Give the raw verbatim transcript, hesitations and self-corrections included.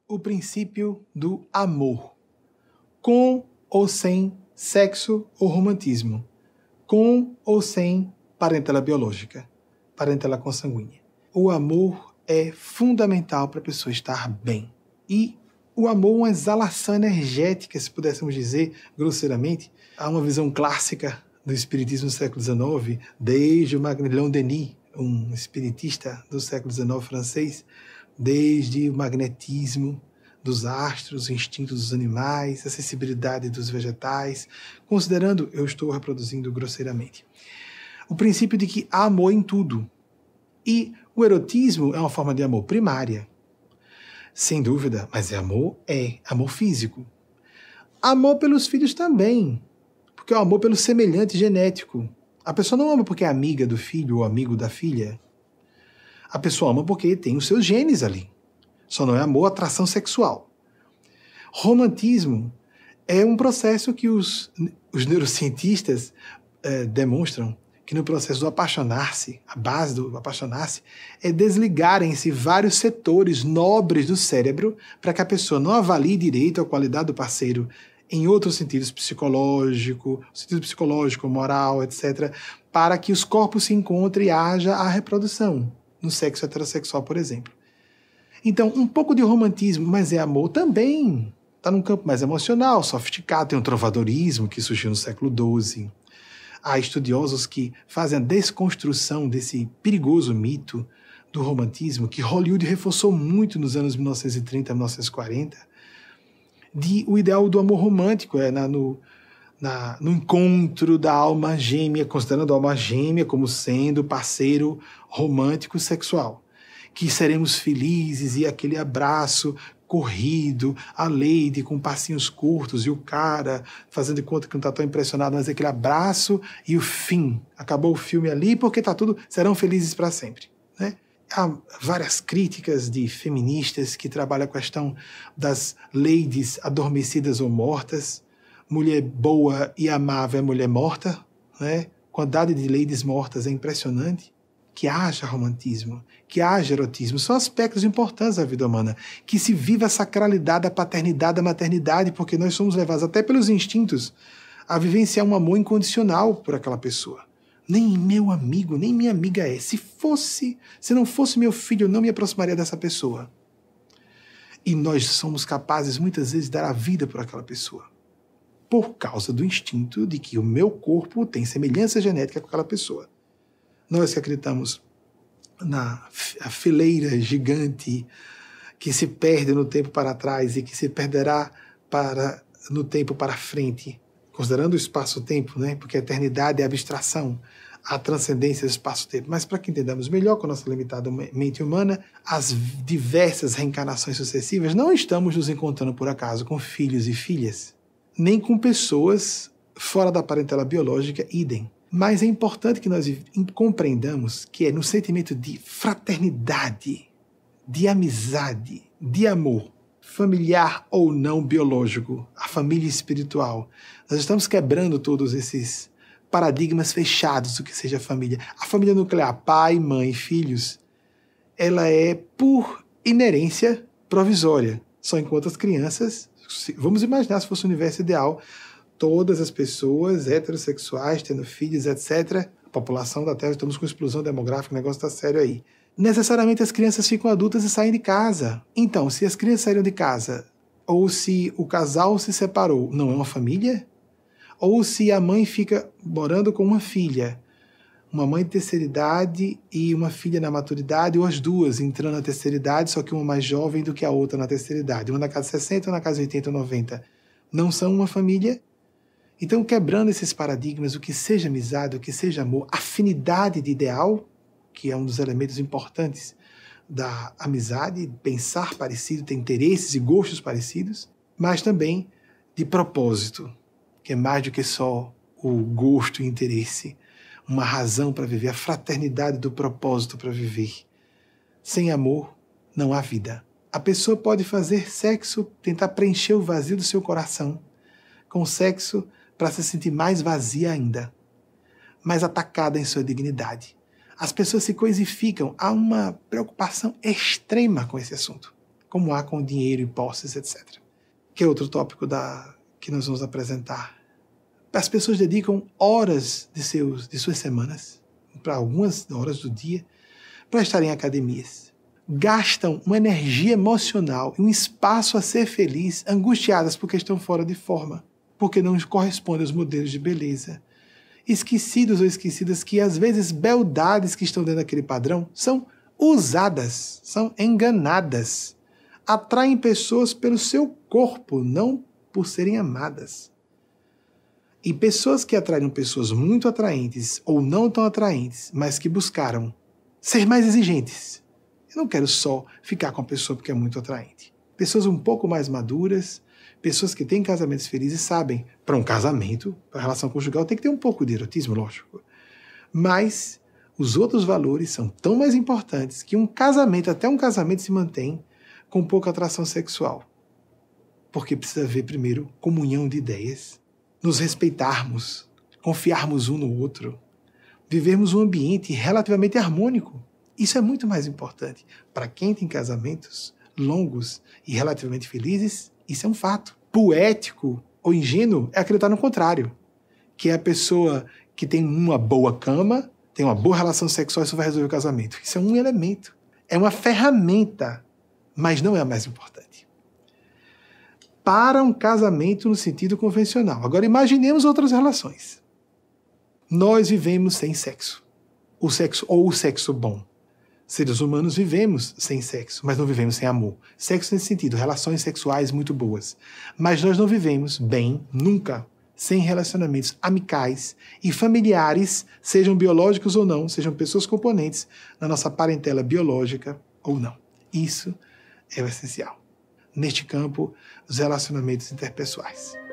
o princípio do amor, com ou sem sexo ou romantismo, com ou sem parentela biológica, parentela consanguínea. O amor é fundamental para a pessoa estar bem. E o amor é uma exalação energética, se pudéssemos dizer grosseiramente. Há uma visão clássica do espiritismo do século dezenove, desde o Leon Denis, um espiritista do século dezenove francês, desde o magnetismo dos astros, o instinto dos animais, a sensibilidade dos vegetais, considerando, eu estou reproduzindo grosseiramente, o princípio de que há amor em tudo. E o erotismo é uma forma de amor primária, sem dúvida, mas é amor? É, amor físico. Amor pelos filhos também, porque é o amor pelo semelhante genético. A pessoa não ama porque é amiga do filho ou amigo da filha. A pessoa ama porque tem os seus genes ali. Só não é amor, atração sexual. Romantismo é um processo que os, os neurocientistas eh, demonstram que no processo do apaixonar-se, a base do apaixonar-se, é desligarem-se vários setores nobres do cérebro para que a pessoa não avalie direito a qualidade do parceiro em outros sentidos, psicológico, sentido psicológico, moral, etcétera, para que os corpos se encontrem e haja a reprodução, no sexo heterossexual, por exemplo. Então, um pouco de romantismo, mas é amor também. Está num campo mais emocional, sofisticado, tem um trovadorismo que surgiu no século doze. Há estudiosos que fazem a desconstrução desse perigoso mito do romantismo, que Hollywood reforçou muito nos anos mil novecentos e trinta, mil novecentos e quarenta, de o ideal do amor romântico, é na, no, na, no encontro da alma gêmea, considerando a alma gêmea como sendo parceiro romântico sexual, que seremos felizes e aquele abraço corrido, a Lady com passinhos curtos e o cara fazendo de conta que não está tão impressionado, mas aquele abraço e o fim. Acabou o filme ali porque tá tudo, serão felizes para sempre, né? Há várias críticas de feministas que trabalham a questão das ladies adormecidas ou mortas. Mulher boa e amável é mulher morta, né? A quantidade de ladies mortas é impressionante. Que haja romantismo, que haja erotismo, são aspectos importantes da vida humana, que se viva a sacralidade da paternidade, da maternidade, porque nós somos levados até pelos instintos a vivenciar um amor incondicional por aquela pessoa. Nem meu amigo, nem minha amiga é. Se fosse, se não fosse meu filho, eu não me aproximaria dessa pessoa. E nós somos capazes, muitas vezes, de dar a vida por aquela pessoa, por causa do instinto de que o meu corpo tem semelhança genética com aquela pessoa. Nós que acreditamos na fileira gigante que se perde no tempo para trás e que se perderá para, no tempo para frente, considerando o espaço-tempo, né? Porque a eternidade é a abstração, a transcendência do espaço-tempo. Mas para que entendamos melhor com a nossa limitada mente humana, as diversas reencarnações sucessivas, não estamos nos encontrando por acaso com filhos e filhas, nem com pessoas fora da parentela biológica, idem. Mas é importante que nós compreendamos que é no sentimento de fraternidade, de amizade, de amor, familiar ou não biológico, a família espiritual. Nós estamos quebrando todos esses paradigmas fechados do que seja a família. A família nuclear, pai, mãe, filhos, ela é, por inerência, provisória. Só enquanto as crianças, vamos imaginar se fosse o universo ideal, todas as pessoas heterossexuais, tendo filhos, etcétera. A população da Terra, estamos com explosão demográfica, o negócio está sério aí. Necessariamente as crianças ficam adultas e saem de casa. Então, se as crianças saíram de casa, ou se o casal se separou, não é uma família? Ou se a mãe fica morando com uma filha, uma mãe de terceira idade e uma filha na maturidade, ou as duas entrando na terceira idade, só que uma mais jovem do que a outra na terceira idade, uma na casa de sessenta ou na casa de oitenta ou noventa, não são uma família? Então, quebrando esses paradigmas, o que seja amizade, o que seja amor, afinidade de ideal, que é um dos elementos importantes da amizade, pensar parecido, ter interesses e gostos parecidos, mas também de propósito, que é mais do que só o gosto e interesse, uma razão para viver, a fraternidade do propósito para viver. Sem amor, não há vida. A pessoa pode fazer sexo, tentar preencher o vazio do seu coração com sexo, para se sentir mais vazia ainda, mais atacada em sua dignidade. As pessoas se coisificam, há uma preocupação extrema com esse assunto, como há com dinheiro e posses, etcétera. Que é outro tópico da, que nós vamos apresentar. As pessoas dedicam horas de, seus, de suas semanas, para algumas horas do dia, para estarem em academias. Gastam uma energia emocional e um espaço a ser feliz, angustiadas porque estão fora de forma, porque não correspondem aos modelos de beleza. Esquecidos ou esquecidas que, às vezes, beldades que estão dentro daquele padrão são usadas, são enganadas. Atraem pessoas pelo seu corpo, não por serem amadas. E pessoas que atraíram pessoas muito atraentes ou não tão atraentes, mas que buscaram ser mais exigentes. Eu não quero só ficar com a pessoa porque é muito atraente. Pessoas um pouco mais maduras, pessoas que têm casamentos felizes sabem, para um casamento, para a relação conjugal, tem que ter um pouco de erotismo, lógico. Mas os outros valores são tão mais importantes que um casamento, até um casamento se mantém com pouca atração sexual. Porque precisa haver primeiro comunhão de ideias, nos respeitarmos, confiarmos um no outro, vivermos um ambiente relativamente harmônico. Isso é muito mais importante. Para quem tem casamentos longos e relativamente felizes, isso é um fato. Poético ou ingênuo é acreditar no contrário, que é a pessoa que tem uma boa cama, tem uma boa relação sexual, isso vai resolver o casamento. Isso é um elemento, é uma ferramenta, mas não é a mais importante. Para um casamento no sentido convencional. Agora imaginemos outras relações. Nós vivemos sem sexo. O sexo ou o sexo bom. Seres humanos vivemos sem sexo, mas não vivemos sem amor. Sexo nesse sentido, relações sexuais muito boas. Mas nós não vivemos bem, nunca, sem relacionamentos amicais e familiares, sejam biológicos ou não, sejam pessoas componentes na nossa parentela biológica ou não. Isso é o essencial. Neste campo, os relacionamentos interpessoais.